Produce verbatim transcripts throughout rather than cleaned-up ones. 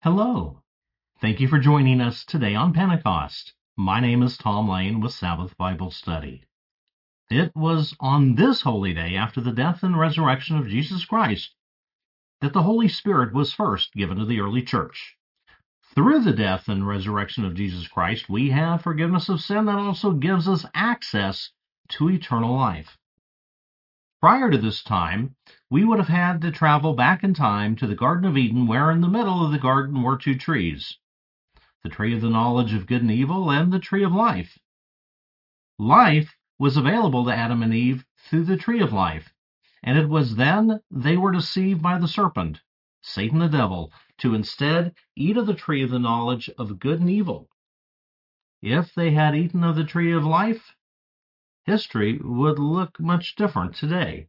Hello. Thank you for joining us today on Pentecost. My name is Tom Lane with Sabbath Bible Study. It was on this holy day after the death and resurrection of Jesus Christ that the Holy Spirit was first given to the early church. Through the death and resurrection of Jesus Christ, we have forgiveness of sin that also gives us access to eternal life. Prior to this time, we would have had to travel back in time to the Garden of Eden, where in the middle of the garden were two trees, the tree of the knowledge of good and evil and the tree of life. Life was available to Adam and Eve through the tree of life, and it was then they were deceived by the serpent, Satan the devil, to instead eat of the tree of the knowledge of good and evil. If they had eaten of the tree of life, history would look much different today.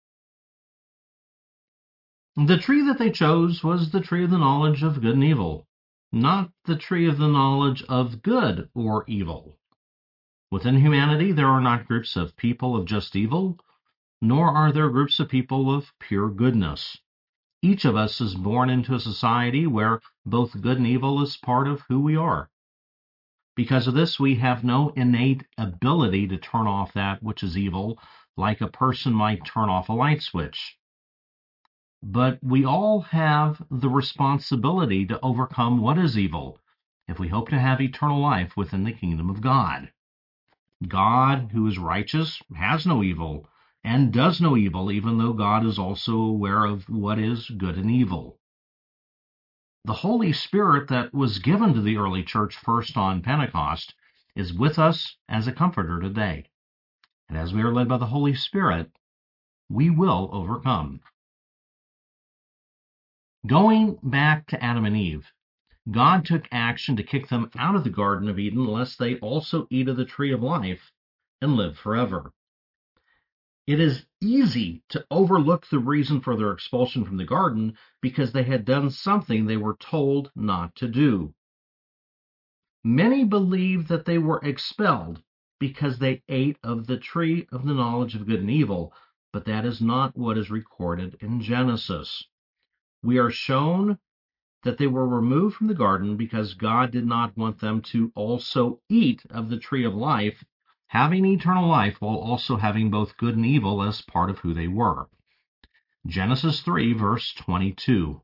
The tree that they chose was the tree of the knowledge of good and evil, not the tree of the knowledge of good or evil. Within humanity, there are not groups of people of just evil, nor are there groups of people of pure goodness. Each of us is born into a society where both good and evil is part of who we are. Because of this, we have no innate ability to turn off that which is evil, like a person might turn off a light switch. But we all have the responsibility to overcome what is evil if we hope to have eternal life within the kingdom of God. God, who is righteous, has no evil, and does no evil, even though God is also aware of what is good and evil. The Holy Spirit that was given to the early church first on Pentecost is with us as a comforter today. And as we are led by the Holy Spirit, we will overcome. Going back to Adam and Eve, God took action to kick them out of the Garden of Eden lest they also eat of the tree of life and live forever. It is easy to overlook the reason for their expulsion from the garden because they had done something they were told not to do. Many believe that they were expelled because they ate of the tree of the knowledge of good and evil, but that is not what is recorded in Genesis. We are shown that they were removed from the garden because God did not want them to also eat of the tree of life, having eternal life while also having both good and evil as part of who they were. Genesis three, verse twenty-two.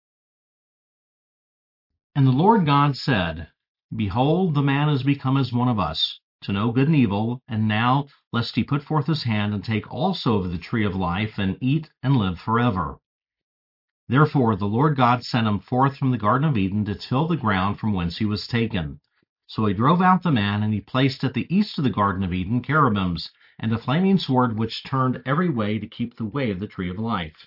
And the Lord God said, Behold, the man is become as one of us, to know good and evil, and now, lest he put forth his hand and take also of the tree of life, and eat and live forever. Therefore the Lord God sent him forth from the Garden of Eden to till the ground from whence he was taken. So he drove out the man, and he placed at the east of the Garden of Eden cherubims, and a flaming sword which turned every way to keep the way of the tree of life.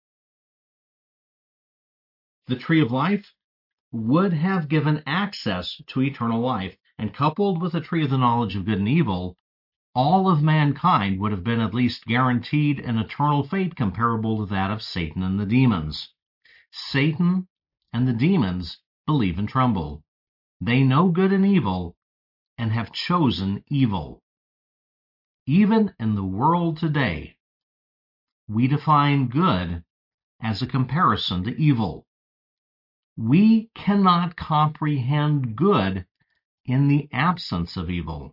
The tree of life would have given access to eternal life, and coupled with the tree of the knowledge of good and evil, all of mankind would have been at least guaranteed an eternal fate comparable to that of Satan and the demons. Satan and the demons believe and tremble. They know good and evil and have chosen evil. Even in the world today, we define good as a comparison to evil. We cannot comprehend good in the absence of evil.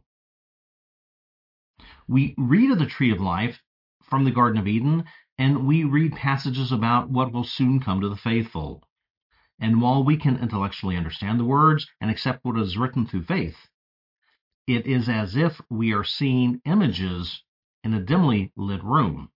We read of the tree of life from the Garden of Eden, and we read passages about what will soon come to the faithful. And while we can intellectually understand the words and accept what is written through faith, it is as if we are seeing images in a dimly lit room.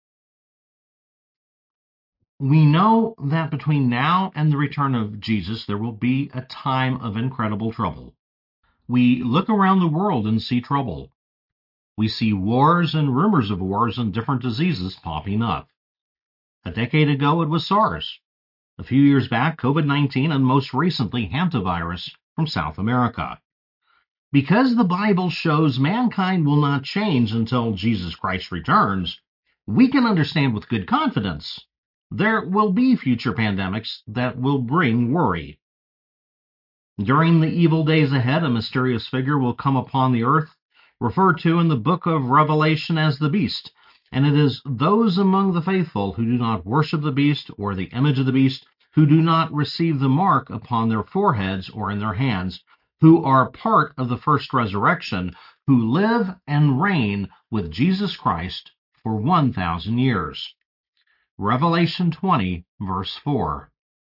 We know that between now and the return of Jesus, there will be a time of incredible trouble. We look around the world and see trouble. We see wars and rumors of wars and different diseases popping up. A decade ago, it was SARS. A few years back, COVID nineteen, and most recently, hantavirus from South America. Because the Bible shows mankind will not change until Jesus Christ returns, we can understand with good confidence there will be future pandemics that will bring worry. During the evil days ahead, a mysterious figure will come upon the earth, referred to in the book of Revelation as the beast, and it is those among the faithful who do not worship the beast or the image of the beast who do not receive the mark upon their foreheads or in their hands, who are part of the first resurrection, who live and reign with Jesus Christ for one thousand years. Revelation twenty, verse four.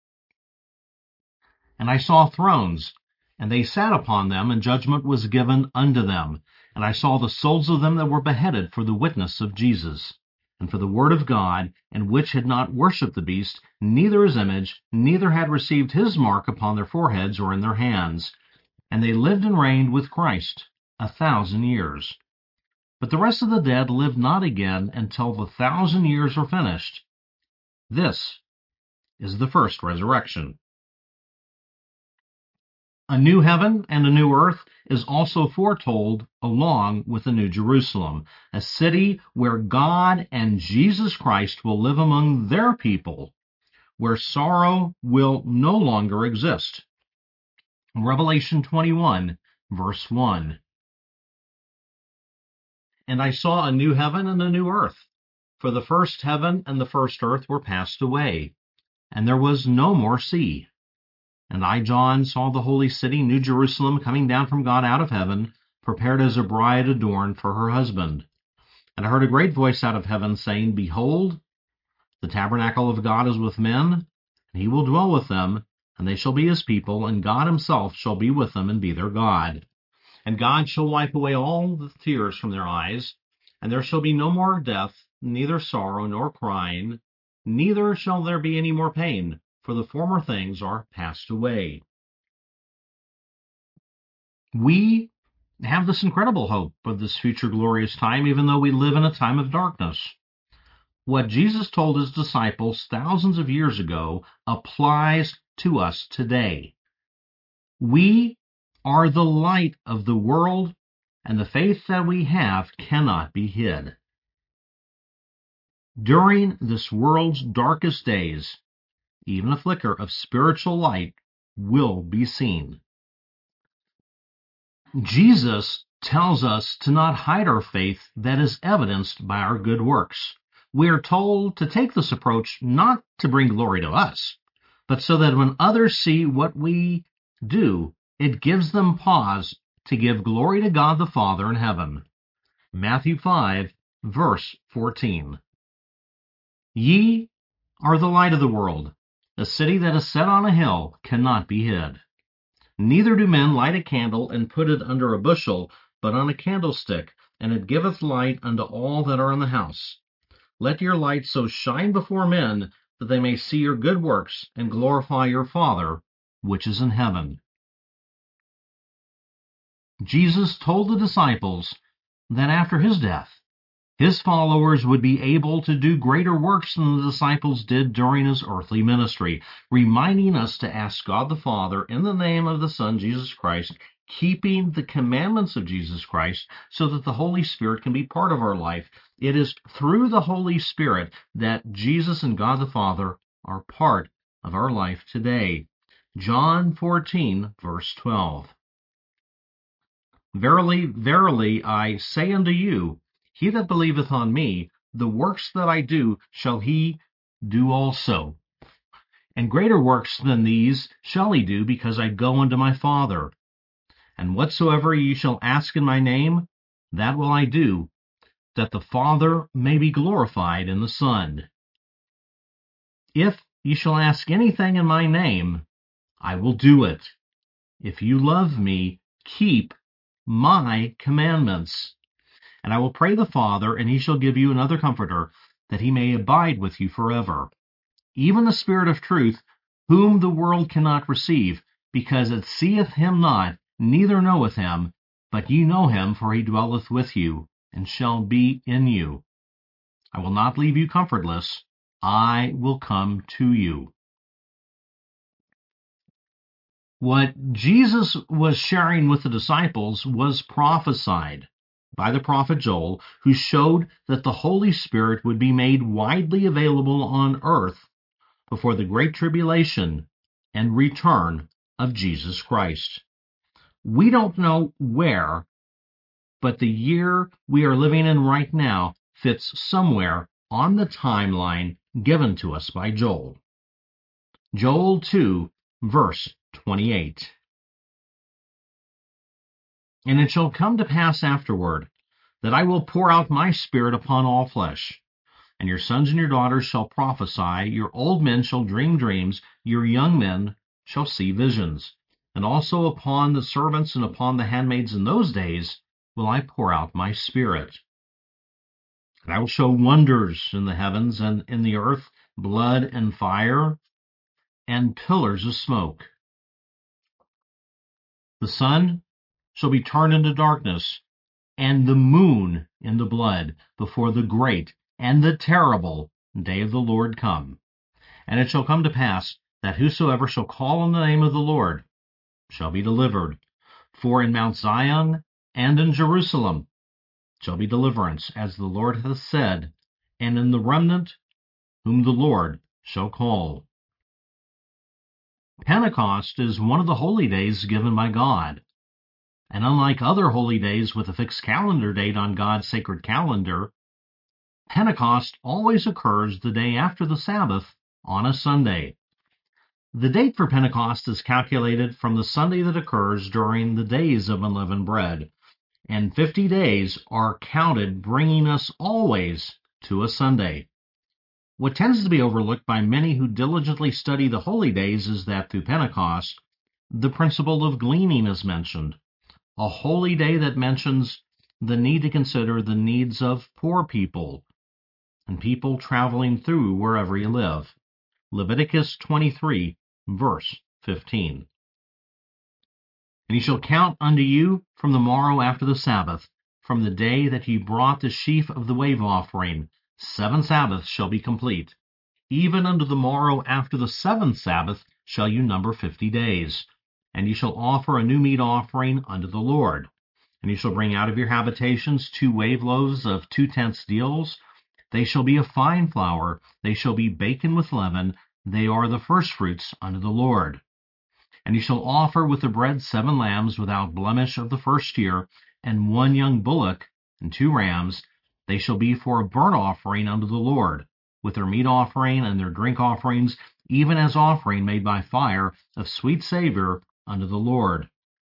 And I saw thrones, and they sat upon them, and judgment was given unto them. And I saw the souls of them that were beheaded for the witness of Jesus, and for the word of God, and which had not worshipped the beast, neither his image, neither had received his mark upon their foreheads or in their hands. And they lived and reigned with Christ a thousand years. But the rest of the dead lived not again until the thousand years were finished. This is the first resurrection. A new heaven and a new earth is also foretold along with the New Jerusalem, a city where God and Jesus Christ will live among their people, where sorrow will no longer exist. Revelation twenty-one, verse one. And I saw a new heaven and a new earth, for the first heaven and the first earth were passed away, and there was no more sea. And I, John, saw the holy city, New Jerusalem, coming down from God out of heaven, prepared as a bride adorned for her husband. And I heard a great voice out of heaven, saying, Behold, the tabernacle of God is with men, and he will dwell with them, and they shall be his people, and God himself shall be with them and be their God. And God shall wipe away all the tears from their eyes, and there shall be no more death, neither sorrow nor crying, neither shall there be any more pain, for the former things are passed away. We have this incredible hope of this future glorious time, even though we live in a time of darkness. What Jesus told his disciples thousands of years ago applies to us today. We are the light of the world, and the faith that we have cannot be hid. During this world's darkest days, even a flicker of spiritual light will be seen. Jesus tells us to not hide our faith that is evidenced by our good works. We are told to take this approach not to bring glory to us, but so that when others see what we do, it gives them pause to give glory to God the Father in heaven. Matthew five, verse fourteen. Ye are the light of the world. A city that is set on a hill cannot be hid. Neither do men light a candle and put it under a bushel, but on a candlestick, and it giveth light unto all that are in the house. Let your light so shine before men, that they may see your good works, and glorify your Father, which is in heaven. Jesus told the disciples that after his death, his followers would be able to do greater works than the disciples did during his earthly ministry, reminding us to ask God the Father in the name of the Son, Jesus Christ, keeping the commandments of Jesus Christ so that the Holy Spirit can be part of our life. It is through the Holy Spirit that Jesus and God the Father are part of our life today. John fourteen, verse twelve. Verily, verily, I say unto you, he that believeth on me, the works that I do shall he do also. And greater works than these shall he do, because I go unto my Father. And whatsoever ye shall ask in my name, that will I do, that the Father may be glorified in the Son. If ye shall ask anything in my name, I will do it. If you love me, keep my commandments. And I will pray the Father, and he shall give you another Comforter, that he may abide with you forever. Even the Spirit of truth, whom the world cannot receive, because it seeth him not, neither knoweth him, but ye know him, for he dwelleth with you, and shall be in you. I will not leave you comfortless, I will come to you. What Jesus was sharing with the disciples was prophesied by the prophet Joel, who showed that the Holy Spirit would be made widely available on earth before the Great Tribulation and return of Jesus Christ. We don't know where, but the year we are living in right now fits somewhere on the timeline given to us by Joel. Joel two, verse twenty-eight. And it shall come to pass afterward, that I will pour out my Spirit upon all flesh. And your sons and your daughters shall prophesy, your old men shall dream dreams, your young men shall see visions. And also upon the servants and upon the handmaids in those days will I pour out my Spirit. And I will show wonders in the heavens and in the earth, blood and fire, and pillars of smoke. The sun shall be turned into darkness, and the moon into blood, before the great and the terrible day of the Lord come. And it shall come to pass, that whosoever shall call on the name of the Lord shall be delivered. For in Mount Zion and in Jerusalem shall be deliverance, as the Lord hath said, and in the remnant whom the Lord shall call. Pentecost is one of the holy days given by God. And unlike other holy days with a fixed calendar date on God's sacred calendar, Pentecost always occurs the day after the Sabbath on a Sunday. The date for Pentecost is calculated from the Sunday that occurs during the days of unleavened bread, and fifty days are counted, bringing us always to a Sunday. What tends to be overlooked by many who diligently study the holy days is that through Pentecost, the principle of gleaning is mentioned, a holy day that mentions the need to consider the needs of poor people and people traveling through wherever you live. Leviticus twenty-three, verse fifteen. And ye shall count unto you from the morrow after the Sabbath, from the day that ye brought the sheaf of the wave offering. Seven Sabbaths shall be complete. Even unto the morrow after the seventh Sabbath shall you number fifty days. And ye shall offer a new meat offering unto the Lord. And ye shall bring out of your habitations two wave loaves of two tenths deals. They shall be of fine flour, they shall be baken with leaven, they are the firstfruits unto the Lord. And ye shall offer with the bread seven lambs without blemish of the first year, and one young bullock, and two rams. They shall be for a burnt offering unto the Lord, with their meat offering and their drink offerings, even as offering made by fire of sweet savour unto the Lord.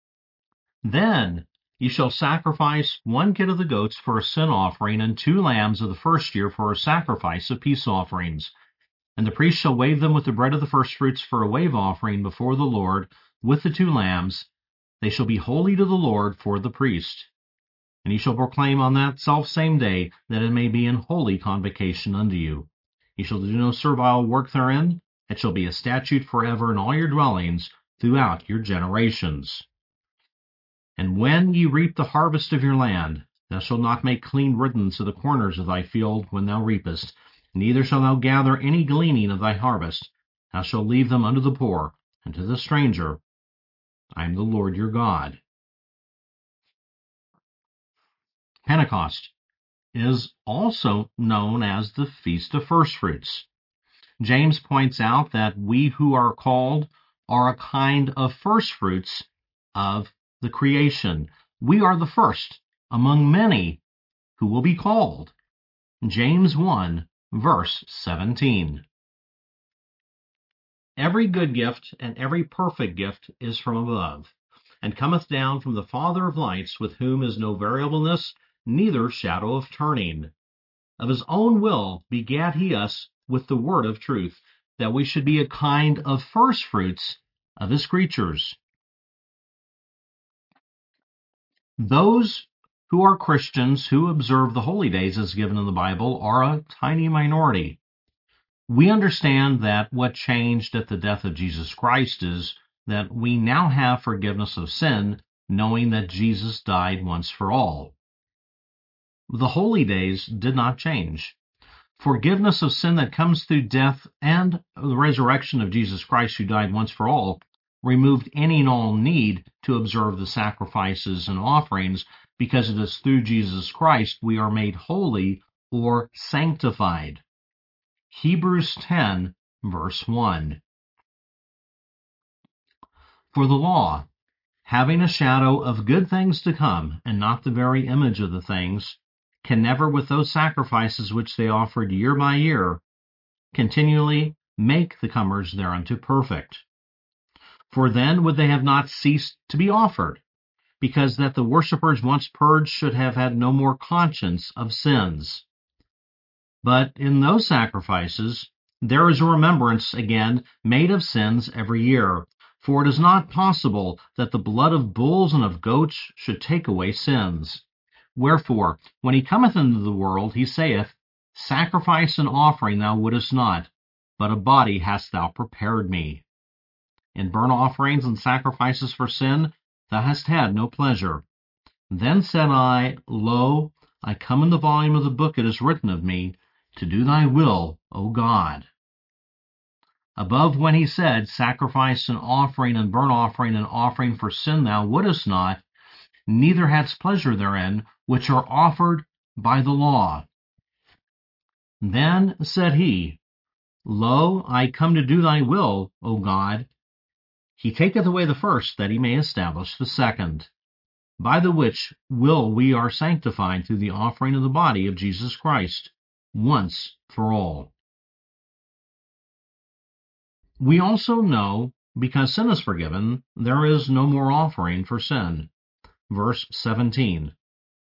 Then ye shall sacrifice one kid of the goats for a sin offering, and two lambs of the first year for a sacrifice of peace offerings. And the priest shall wave them with the bread of the firstfruits for a wave offering before the Lord, with the two lambs. They shall be holy to the Lord for the priest. And ye shall proclaim on that selfsame day that it may be an holy convocation unto you. Ye shall do no servile work therein. It shall be a statute forever in all your dwellings throughout your generations. And when ye reap the harvest of your land, thou shalt not make clean riddance of the corners of thy field when thou reapest, neither shalt thou gather any gleaning of thy harvest. Thou shalt leave them unto the poor, and to the stranger. I am the Lord your God. Pentecost is also known as the Feast of Firstfruits. James points out that we who are called are a kind of firstfruits of the creation. We are the first among many who will be called. James one, verse seventeen. Every good gift and every perfect gift is from above, and cometh down from the Father of lights, with whom is no variableness, neither shadow of turning. Of his own will begat he us with the word of truth, that we should be a kind of firstfruits of his creatures. Those who are Christians who observe the holy days as given in the Bible are a tiny minority. We understand that what changed at the death of Jesus Christ is that we now have forgiveness of sin, knowing that Jesus died once for all. The holy days did not change. Forgiveness of sin that comes through death and the resurrection of Jesus Christ, who died once for all, removed any and all need to observe the sacrifices and offerings, because it is through Jesus Christ we are made holy or sanctified. Hebrews ten, verse one. For the law, having a shadow of good things to come, and not the very image of the things, can never, with those sacrifices which they offered year by year, continually make the comers thereunto perfect. For then would they have not ceased to be offered, because that the worshippers once purged should have had no more conscience of sins. But in those sacrifices there is a remembrance again made of sins every year. For it is not possible that the blood of bulls and of goats should take away sins. Wherefore, when he cometh into the world, he saith, Sacrifice and offering thou wouldest not, but a body hast thou prepared me. In burnt offerings and sacrifices for sin thou hast had no pleasure. Then said I, Lo, I come in the volume of the book it is written of me, to do thy will, O God. Above when he said, Sacrifice and offering and burnt offering and offering for sin thou wouldest not, neither hadst pleasure therein, which are offered by the law. Then said he, Lo, I come to do thy will, O God. He taketh away the first, that he may establish the second. By the which will we are sanctified through the offering of the body of Jesus Christ, once for all. We also know, because sin is forgiven, there is no more offering for sin. Verse seventeen.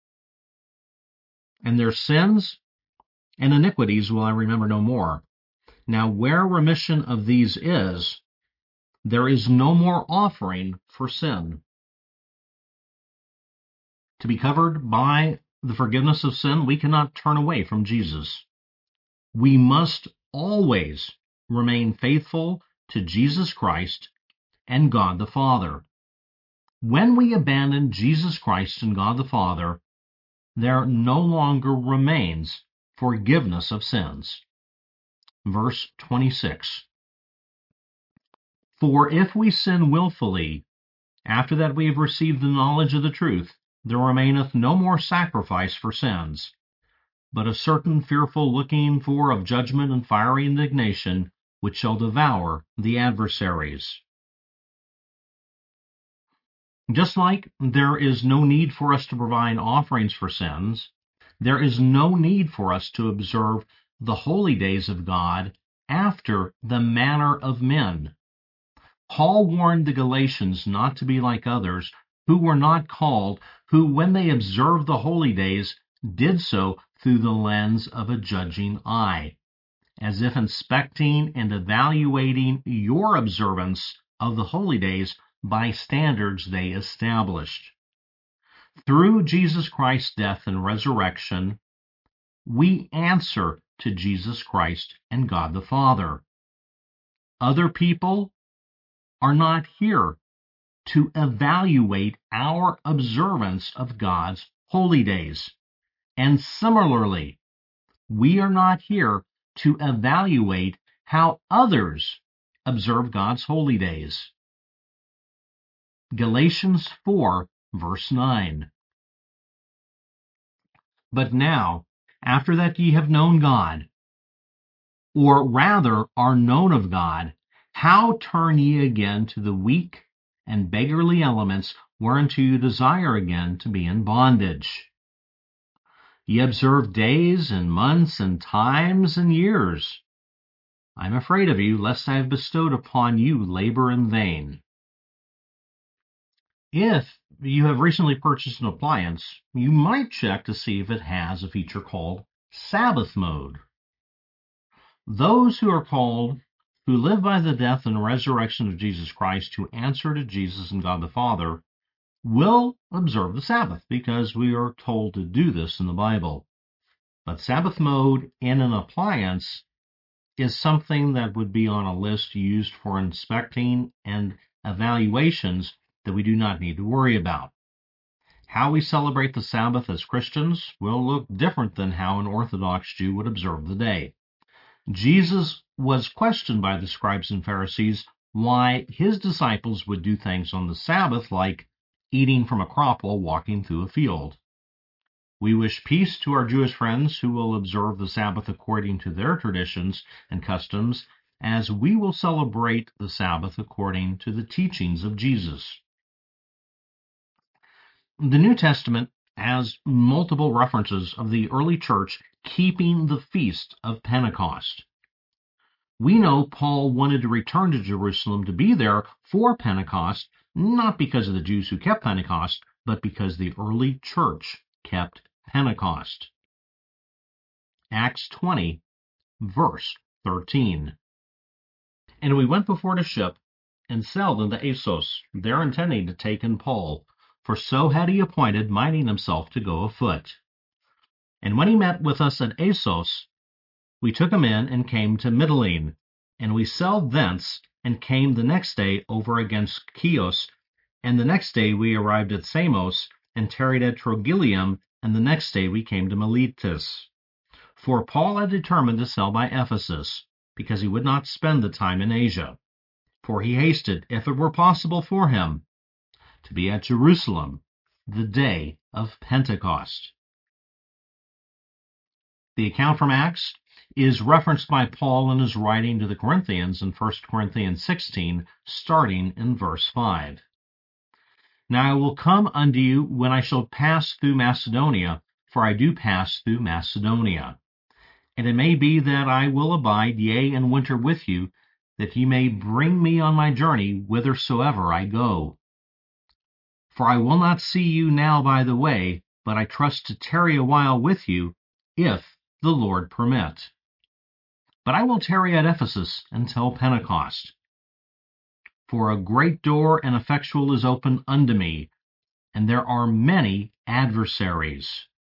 And their sins and iniquities will I remember no more. Now where remission of these is, there is no more offering for sin. To be covered by the forgiveness of sin, we cannot turn away from Jesus. We must always remain faithful to Jesus Christ and God the Father. When we abandon Jesus Christ and God the Father, there no longer remains forgiveness of sins. Verse twenty-six. For if we sin wilfully, after that we have received the knowledge of the truth, there remaineth no more sacrifice for sins, but a certain fearful looking for of judgment and fiery indignation, which shall devour the adversaries. Just like there is no need for us to provide offerings for sins, there is no need for us to observe the holy days of God after the manner of men. Paul warned the Galatians not to be like others who were not called, who, when they observed the holy days, did so through the lens of a judging eye, as if inspecting and evaluating your observance of the holy days by standards they established. Through Jesus Christ's death and resurrection, we answer to Jesus Christ and God the Father. Other people are not here to evaluate our observance of God's holy days. And similarly, we are not here to evaluate how others observe God's holy days. Galatians four, verse nine. But now, after that ye have known God, or rather are known of God, how turn ye again to the weak and beggarly elements whereunto you desire again to be in bondage? Ye observe days and months and times and years. I am afraid of you, lest I have bestowed upon you labor in vain. If you have recently purchased an appliance, you might check to see if it has a feature called Sabbath mode. Those who are called, who live by the death and resurrection of Jesus Christ, who answer to Jesus and God the Father, will observe the Sabbath, because we are told to do this in the Bible. But Sabbath mode in an appliance is something that would be on a list used for inspecting and evaluations that we do not need to worry about. How we celebrate the Sabbath as Christians will look different than how an Orthodox Jew would observe the day. Jesus was questioned by the scribes and Pharisees why his disciples would do things on the Sabbath like eating from a crop while walking through a field. We wish peace to our Jewish friends who will observe the Sabbath according to their traditions and customs, as we will celebrate the Sabbath according to the teachings of Jesus. The New Testament has multiple references of the early church keeping the feast of Pentecost. We know Paul wanted to return to Jerusalem to be there for Pentecost, not because of the Jews who kept Pentecost, but because the early church kept Pentecost. Acts twenty, verse thirteen. And we went before the ship and sailed into Assos, there intending to take in Paul, for so had he appointed, minding himself to go afoot. And when he met with us at Assos, we took him in and came to Mytilene, and we sailed thence and came the next day over against Chios, and the next day we arrived at Samos and tarried at Trogyllium, and the next day we came to Miletus. For Paul had determined to sail by Ephesus, because he would not spend the time in Asia. For he hasted, if it were possible for him, to be at Jerusalem the day of Pentecost. The account from Acts is referenced by Paul in his writing to the Corinthians in First Corinthians sixteen, starting in verse five. Now I will come unto you when I shall pass through Macedonia, for I do pass through Macedonia. And it may be that I will abide, yea, and winter with you, that ye may bring me on my journey whithersoever I go. For I will not see you now by the way, but I trust to tarry a while with you, if the Lord permit. But I will tarry at Ephesus until Pentecost. For a great door and effectual is opened unto me, and there are many adversaries.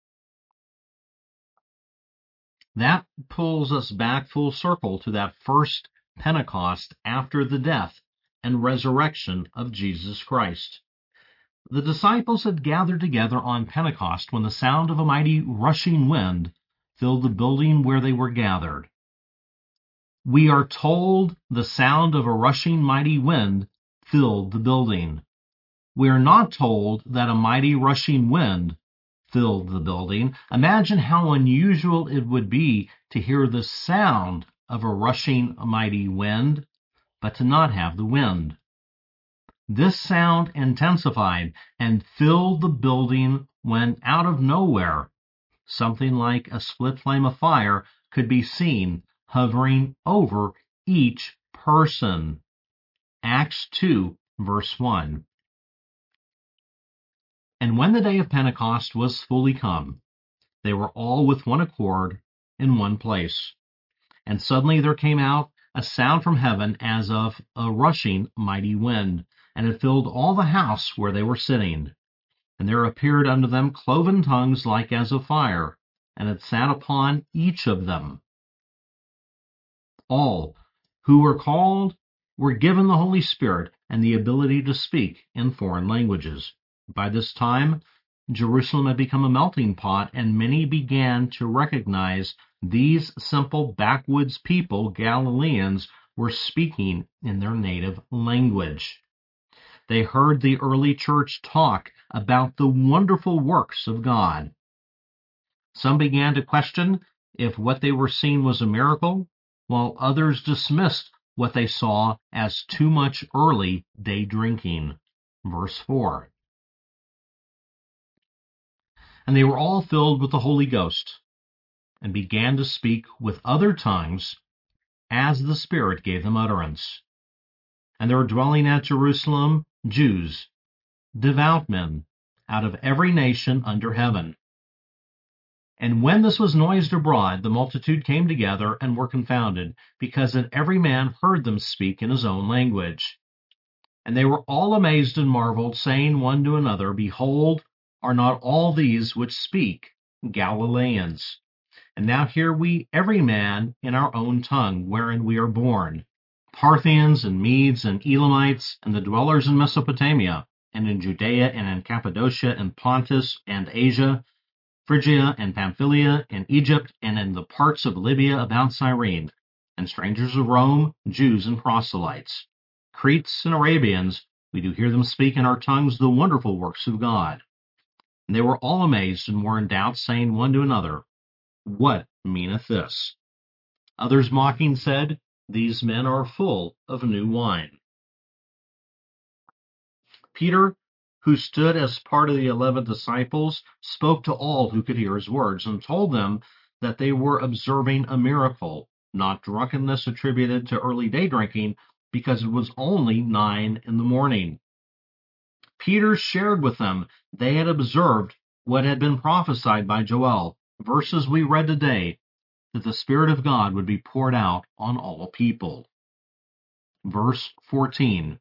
That pulls us back full circle to that first Pentecost after the death and resurrection of Jesus Christ. The disciples had gathered together on Pentecost when the sound of a mighty rushing wind filled the building where they were gathered. We are told the sound of a rushing mighty wind filled the building. We are not told that a mighty rushing wind filled the building. Imagine how unusual it would be to hear the sound of a rushing mighty wind, but to not have the wind. This sound intensified and filled the building when out of nowhere, something like a split flame of fire could be seen hovering over each person. Acts two, verse one. And when the day of Pentecost was fully come, they were all with one accord in one place. And suddenly there came out a sound from heaven as of a rushing mighty wind, and it filled all the house where they were sitting. And there appeared unto them cloven tongues like as of fire, and it sat upon each of them. All who were called were given the Holy Spirit and the ability to speak in foreign languages. By this time, Jerusalem had become a melting pot, and many began to recognize these simple backwoods people, Galileans, were speaking in their native language. They heard the early church talk about the wonderful works of God. Some began to question if what they were seeing was a miracle, while others dismissed what they saw as too much early day drinking. Verse four. And they were all filled with the Holy Ghost, and began to speak with other tongues as the Spirit gave them utterance. And there were dwelling at Jerusalem Jews, devout men, out of every nation under heaven. And when this was noised abroad, the multitude came together and were confounded, because that every man heard them speak in his own language. And they were all amazed and marveled, saying one to another, Behold, are not all these which speak Galileans? And now hear we every man in our own tongue, wherein we are born, Parthians and Medes and Elamites, and the dwellers in Mesopotamia, and in Judea, and in Cappadocia, and Pontus, and Asia, Phrygia, and Pamphylia, and Egypt, and in the parts of Libya about Cyrene, and strangers of Rome, Jews and proselytes, Cretes and Arabians, we do hear them speak in our tongues the wonderful works of God. And they were all amazed and were in doubt, saying one to another, What meaneth this? Others mocking said, These men are full of new wine. Peter, who stood as part of the eleven disciples, spoke to all who could hear his words, and told them that they were observing a miracle. not drunkenness attributed to early day drinking, because it was only nine in the morning. Peter shared with them they had observed what had been prophesied by Joel, verses we read today, that the Spirit of God would be poured out on all people. Verse fourteen.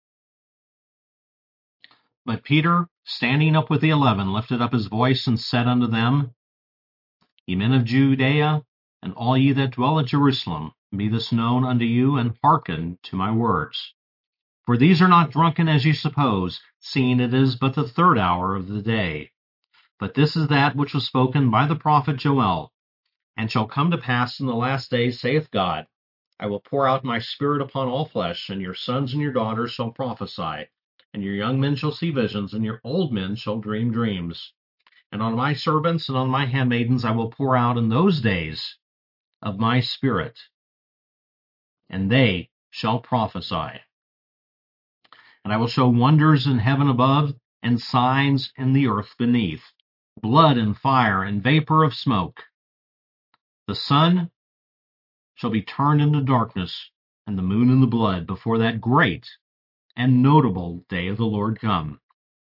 But Peter, standing up with the eleven, lifted up his voice and said unto them, Ye men of Judea, and all ye that dwell at Jerusalem, be this known unto you, and hearken to my words. For these are not drunken as ye suppose, seeing it is but the third hour of the day. But this is that which was spoken by the prophet Joel. And shall come to pass in the last days, saith God, I will pour out my Spirit upon all flesh, and your sons and your daughters shall prophesy, and your young men shall see visions, and your old men shall dream dreams. And on my servants and on my handmaidens I will pour out in those days of my Spirit, and they shall prophesy. And I will show wonders in heaven above, and signs in the earth beneath, blood and fire and vapor of smoke. The sun shall be turned into darkness, and the moon into blood, before that great and notable day of the Lord come.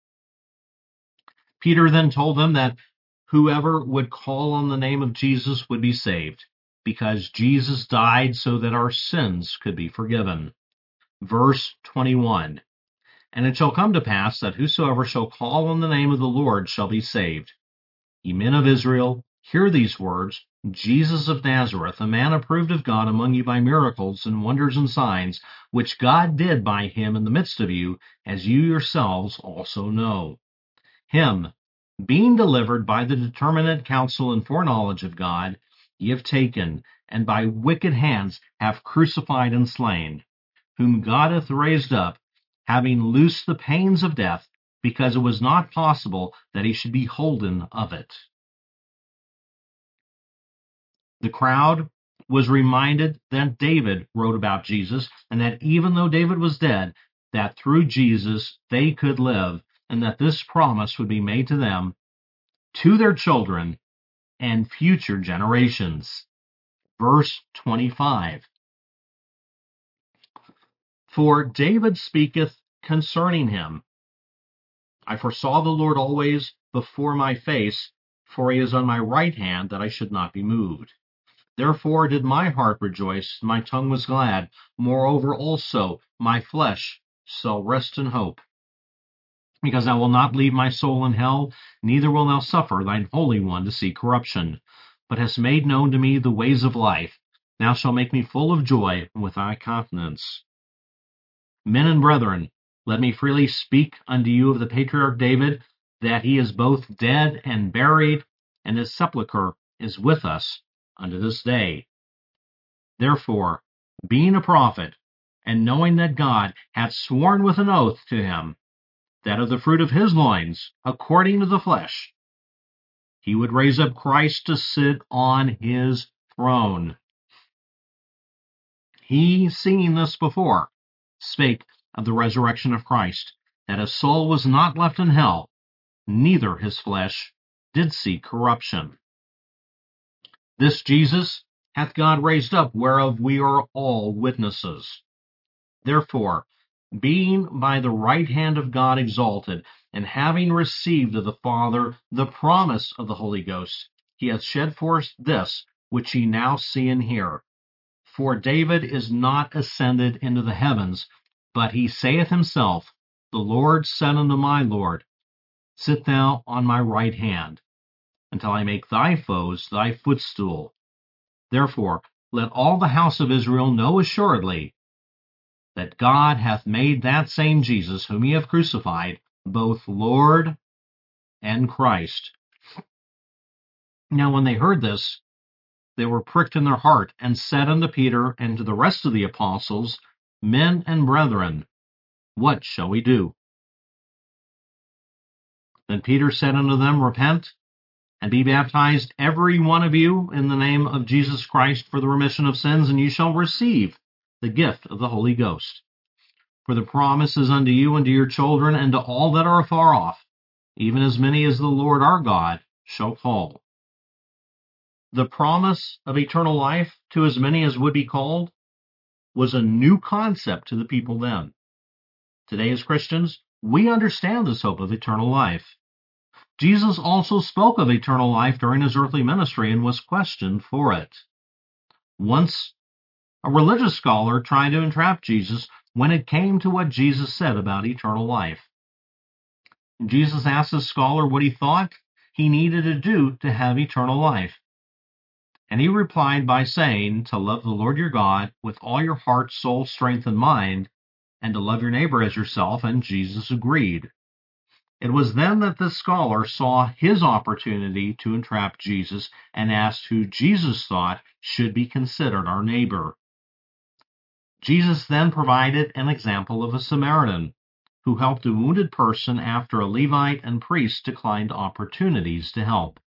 Peter then told them that whoever would call on the name of Jesus would be saved, because Jesus died so that our sins could be forgiven. Verse twenty-one. And it shall come to pass that whosoever shall call on the name of the Lord shall be saved. Ye men of Israel, hear these words, Jesus of Nazareth, a man approved of God among you by miracles and wonders and signs, which God did by him in the midst of you, as you yourselves also know. Him, being delivered by the determinate counsel and foreknowledge of God, ye have taken, and by wicked hands have crucified and slain, whom God hath raised up, having loosed the pains of death, because it was not possible that he should be holden of it. The crowd was reminded that David wrote about Jesus, and that even though David was dead, that through Jesus they could live, and that this promise would be made to them, to their children, and future generations. Verse twenty-five. For David speaketh concerning him, I foresaw the Lord always before my face, for he is on my right hand, that I should not be moved. Therefore did my heart rejoice, my tongue was glad. Moreover also my flesh shall rest in hope. Because thou wilt not leave my soul in hell, neither wilt thou suffer thine Holy One to see corruption. But hast made known to me the ways of life. Thou shalt make me full of joy with thy countenance. Men and brethren, let me freely speak unto you of the patriarch David, that he is both dead and buried, and his sepulchre is with us unto this day. Therefore, being a prophet, and knowing that God hath sworn with an oath to him, that of the fruit of his loins, according to the flesh, he would raise up Christ to sit on his throne. He, seeing this before, spake of the resurrection of Christ, that his soul was not left in hell, neither his flesh did see corruption. This Jesus hath God raised up, whereof we are all witnesses. Therefore, being by the right hand of God exalted, and having received of the Father the promise of the Holy Ghost, he hath shed forth this which ye now see and hear. For David is not ascended into the heavens, but he saith himself, The Lord said unto my Lord, Sit thou on my right hand, until I make thy foes thy footstool. Therefore, let all the house of Israel know assuredly that God hath made that same Jesus, whom ye have crucified, both Lord and Christ. Now when they heard this, they were pricked in their heart, and said unto Peter and to the rest of the apostles, Men and brethren, what shall we do? Then Peter said unto them, Repent, and be baptized every one of you in the name of Jesus Christ for the remission of sins, and ye shall receive the gift of the Holy Ghost. For the promise is unto you and to your children, and to all that are afar off, even as many as the Lord our God shall call. The promise of eternal life to as many as would be called was a new concept to the people then. Today, as Christians, we understand this hope of eternal life. Jesus also spoke of eternal life during his earthly ministry and was questioned for it. Once, a religious scholar tried to entrap Jesus when it came to what Jesus said about eternal life. Jesus asked the scholar what he thought he needed to do to have eternal life. And he replied by saying to love the Lord your God with all your heart, soul, strength, and mind, and to love your neighbor as yourself, and Jesus agreed. It was then that the scholar saw his opportunity to entrap Jesus and asked who Jesus thought should be considered our neighbor. Jesus then provided an example of a Samaritan who helped a wounded person after a Levite and priest declined opportunities to help.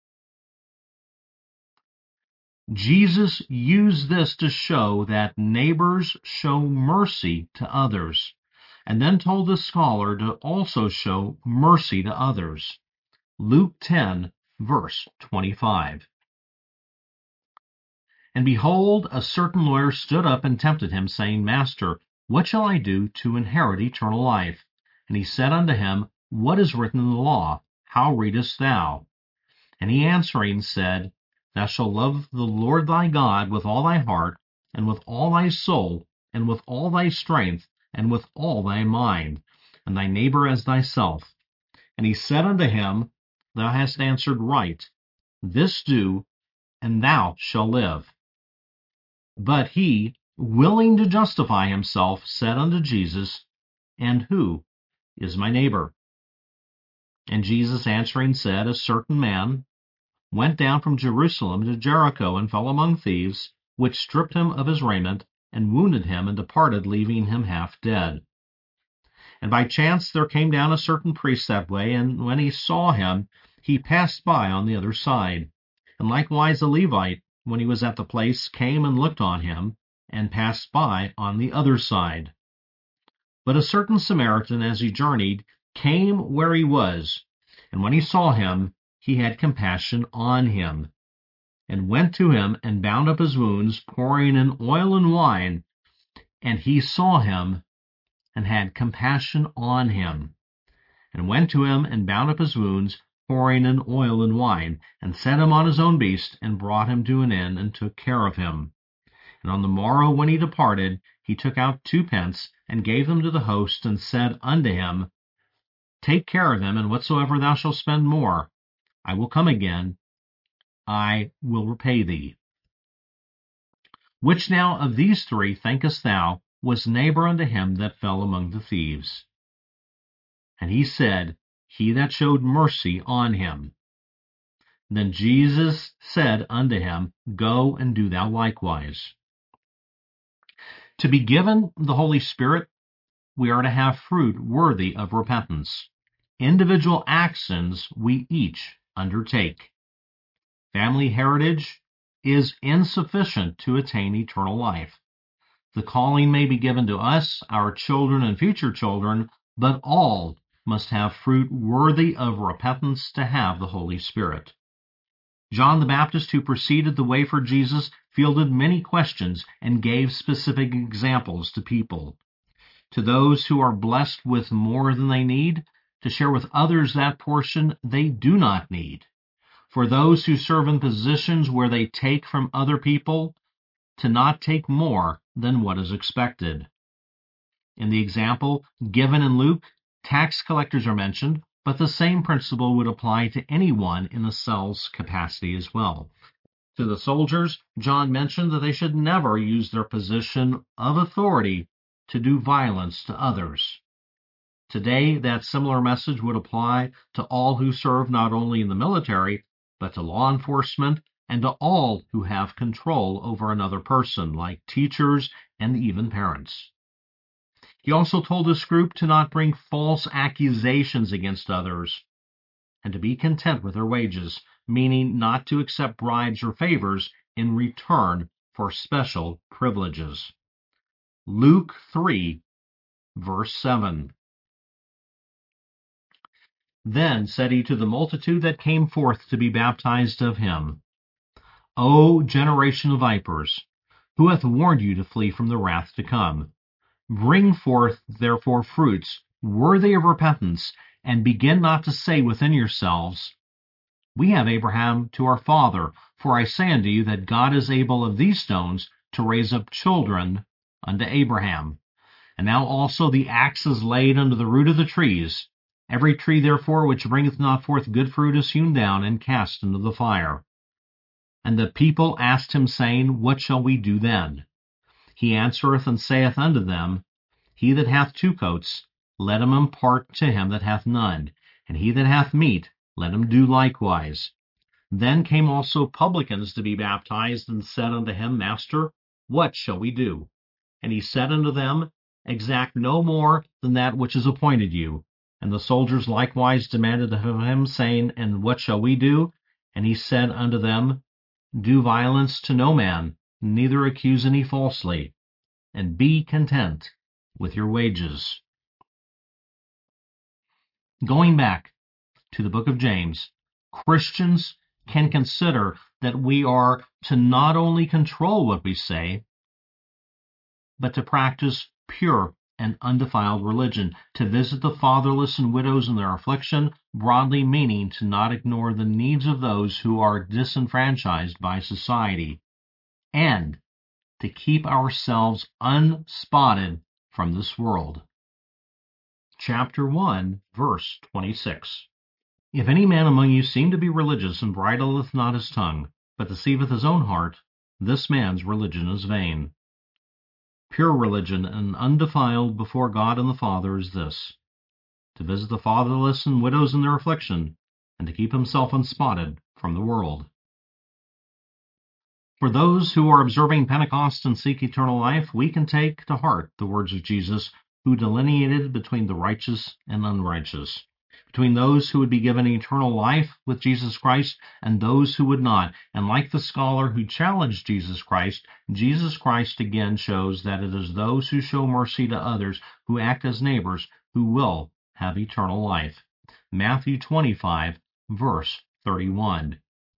Jesus used this to show that neighbors show mercy to others, and then told the scholar to also show mercy to others. Luke ten, verse twenty-five. And behold, a certain lawyer stood up and tempted him, saying, Master, what shall I do to inherit eternal life? And he said unto him, What is written in the law? How readest thou? And he answering said, Thou shalt love the Lord thy God with all thy heart, and with all thy soul, and with all thy strength, and with all thy mind, and thy neighbor as thyself. And he said unto him, Thou hast answered right. This do, and thou shalt live. But he, willing to justify himself, said unto Jesus, And who is my neighbor? And Jesus answering said, A certain man went down from Jerusalem to Jericho, and fell among thieves, which stripped him of his raiment, and wounded him, and departed, leaving him half dead. And by chance there came down a certain priest that way, and when he saw him, he passed by on the other side. And likewise a Levite, when he was at the place, came and looked on him, and passed by on the other side. But a certain Samaritan, as he journeyed, came where he was, and when he saw him, he had compassion on him, and went to him, and bound up his wounds, pouring in oil and wine. And he saw him, and had compassion on him, and went to him, and bound up his wounds, pouring in oil and wine, and set him on his own beast, and brought him to an inn, and took care of him. And on the morrow when he departed, he took out two pence, and gave them to the host, and said unto him, Take care of him, and whatsoever thou shalt spend more, I will come again, I will repay thee. Which now of these three, thinkest thou, was neighbor unto him that fell among the thieves? And he said, He that showed mercy on him. Then Jesus said unto him, Go and do thou likewise. To be given the Holy Spirit, we are to have fruit worthy of repentance. Individual actions we each undertake. Family heritage is insufficient to attain eternal life. The calling may be given to us, our children, and future children, but all must have fruit worthy of repentance to have the Holy Spirit. John the Baptist, who preceded the way for Jesus, fielded many questions and gave specific examples to people. To those who are blessed with more than they need, to share with others that portion they do not need. For those who serve in positions where they take from other people, to not take more than what is expected. In the example given in Luke, tax collectors are mentioned, but the same principle would apply to anyone in a cell's capacity as well. To the soldiers, John mentioned that they should never use their position of authority to do violence to others. Today, that similar message would apply to all who serve not only in the military, but to law enforcement and to all who have control over another person, like teachers and even parents. He also told this group to not bring false accusations against others, and to be content with their wages, meaning not to accept bribes or favors in return for special privileges. Luke three, verse seven. Then said he to the multitude that came forth to be baptized of him, O generation of vipers, who hath warned you to flee from the wrath to come? Bring forth therefore fruits worthy of repentance, and begin not to say within yourselves, We have Abraham to our father. For I say unto you that God is able of these stones to raise up children unto Abraham. And now also the axe is laid under the root of the trees. Every tree therefore which bringeth not forth good fruit is hewn down and cast into the fire. And the people asked him, saying, What shall we do then? He answereth and saith unto them, He that hath two coats, let him impart to him that hath none, and he that hath meat, let him do likewise. Then came also publicans to be baptized, and said unto him, Master, what shall we do? And he said unto them, Exact no more than that which is appointed you. And the soldiers likewise demanded of him, saying, And what shall we do? And he said unto them, Do violence to no man, neither accuse any falsely, and be content with your wages. Going back to the book of James, Christians can consider that we are to not only control what we say, but to practice pure and undefiled religion, to visit the fatherless and widows in their affliction, broadly meaning to not ignore the needs of those who are disenfranchised by society, and to keep ourselves unspotted from this world. Chapter one, verse twenty-six. If any man among you seem to be religious, and bridleth not his tongue, but deceiveth his own heart, this man's religion is vain. Pure religion and undefiled before God and the Father is this: to visit the fatherless and widows in their affliction, and to keep himself unspotted from the world. For those who are observing Pentecost and seek eternal life, we can take to heart the words of Jesus, who delineated between the righteous and unrighteous, between those who would be given eternal life with Jesus Christ and those who would not. And like the scholar who challenged Jesus Christ, Jesus Christ again shows that it is those who show mercy to others, who act as neighbors, who will have eternal life. Matthew twenty-five, verse thirty-one.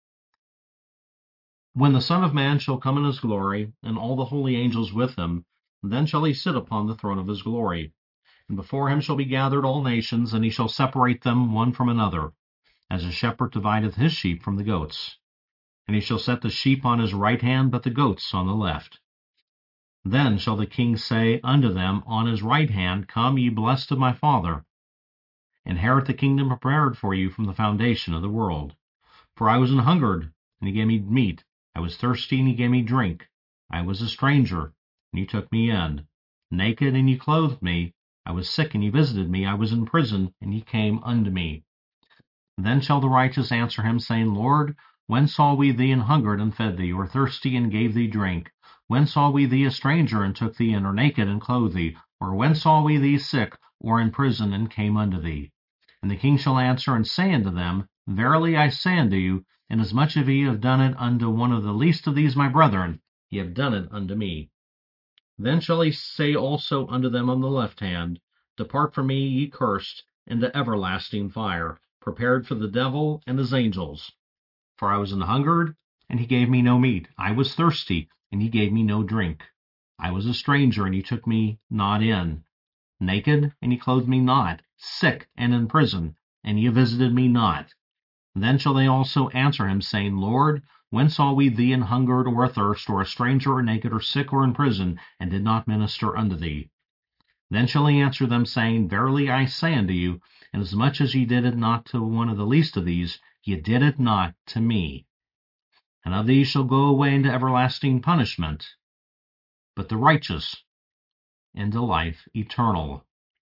When the Son of Man shall come in his glory, and all the holy angels with him, then shall he sit upon the throne of his glory. And before him shall be gathered all nations, and he shall separate them one from another, as a shepherd divideth his sheep from the goats. And he shall set the sheep on his right hand, but the goats on the left. Then shall the King say unto them on his right hand, Come, ye blessed of my Father, inherit the kingdom prepared for you from the foundation of the world. For I was an hungered, and ye gave me meat. I was thirsty, and ye gave me drink. I was a stranger, and ye took me in. Naked, and ye clothed me. I was sick, and ye visited me. I was in prison, and ye came unto me. Then shall the righteous answer him, saying, Lord, when saw we thee an hungered, and fed thee, or thirsty, and gave thee drink? When saw we thee a stranger, and took thee in, or naked, and clothed thee? Or when saw we thee sick, or in prison, and came unto thee? And the King shall answer and say unto them, Verily I say unto you, inasmuch as ye have done it unto one of the least of these my brethren, ye have done it unto me. Then shall he say also unto them on the left hand, Depart from me, ye cursed, into everlasting fire, prepared for the devil and his angels. For I was an hungered, and he gave me no meat. I was thirsty, and he gave me no drink. I was a stranger, and he took me not in. Naked, and he clothed me not. Sick, and in prison, and ye visited me not. Then shall they also answer him, saying, Lord, when saw we thee an hungered, or athirst, or a stranger, or naked, or sick, or in prison, and did not minister unto thee? Then shall he answer them, saying, Verily I say unto you, inasmuch as ye did it not to one of the least of these, ye did it not to me. And of these shall go away into everlasting punishment, but the righteous into life eternal.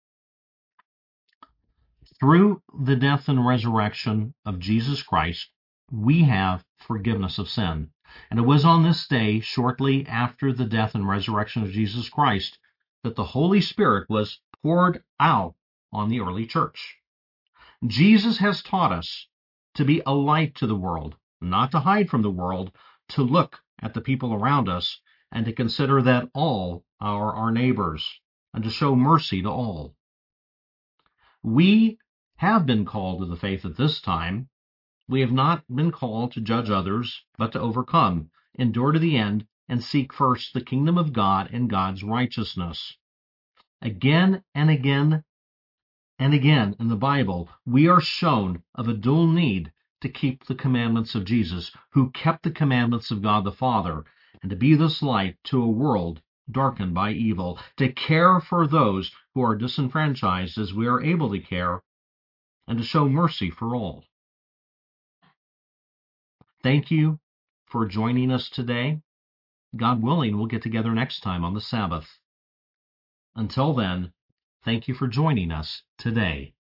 Through the death and resurrection of Jesus Christ, we have forgiveness of sin. And it was on this day, shortly after the death and resurrection of Jesus Christ, that the Holy Spirit was poured out on the early church. Jesus has taught us to be a light to the world, not to hide from the world, to look at the people around us, and to consider that all are our neighbors, and to show mercy to all. We have been called to the faith at this time, We have not been called to judge others, but to overcome, endure to the end, and seek first the kingdom of God and God's righteousness. Again and again and again in the Bible, we are shown of a dual need to keep the commandments of Jesus, who kept the commandments of God the Father, and to be this light to a world darkened by evil, to care for those who are disenfranchised as we are able to care, and to show mercy for all. Thank you for joining us today. God willing, we'll get together next time on the Sabbath. Until then, thank you for joining us today.